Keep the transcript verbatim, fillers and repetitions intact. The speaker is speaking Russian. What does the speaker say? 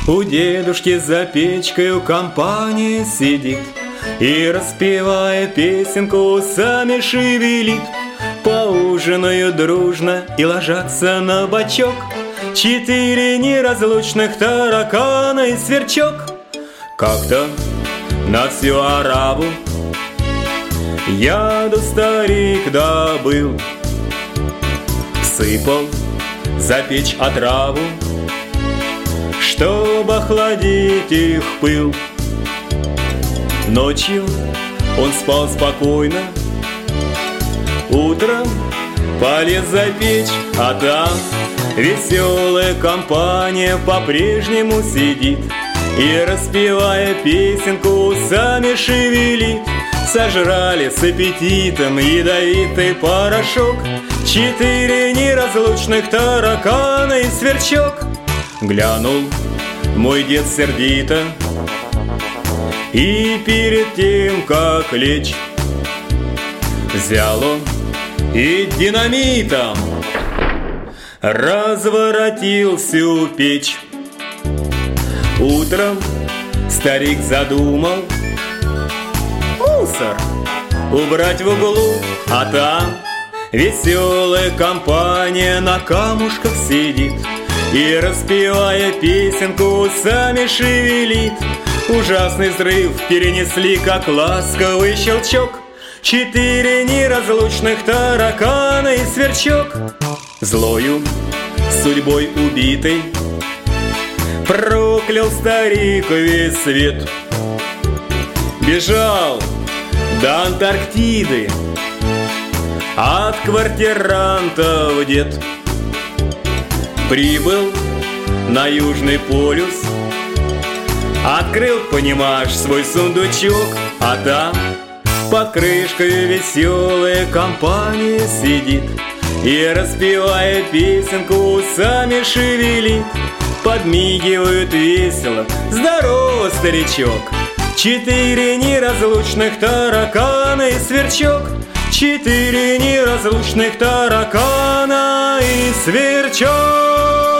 У дедушки за печкою компания сидит и, распевая песенку, усами шевелит. Поужинают дружно и ложатся на бочок четыре неразлучных таракана и сверчок. Как-то на всю ораву яду старик добыл, сыпал за печь отраву, чтоб охладить их пыл. Ночью он спал спокойно, утром полез за печь, а там веселая компания по-прежнему сидит и, распевая песенку, усами шевелит. Сожрали с аппетитом ядовитый порошок четыре неразлучных таракана и сверчок. Глянул мой дед сердито, и перед тем, как лечь, взял он и динамитом разворотил всю печь. Утром старик задумал мусор убрать в углу, а там веселая компания на камушках сидит и, распевая песенку, усами шевелит. Ужасный взрыв перенесли, как ласковый щелчок, четыре неразлучных таракана и сверчок. Злою судьбой убитый проклял старик весь свет, бежал до Антарктиды от квартирантов дед. Прибыл на Южный полюс, открыл, понимаешь, свой сундучок, а там под крышкой веселая компания сидит и, распевая песенку, усами шевелит. Подмигивают весело: здорово, старичок! Четыре неразлучных таракана и сверчок, четыре неразлучных таракана и сверчок.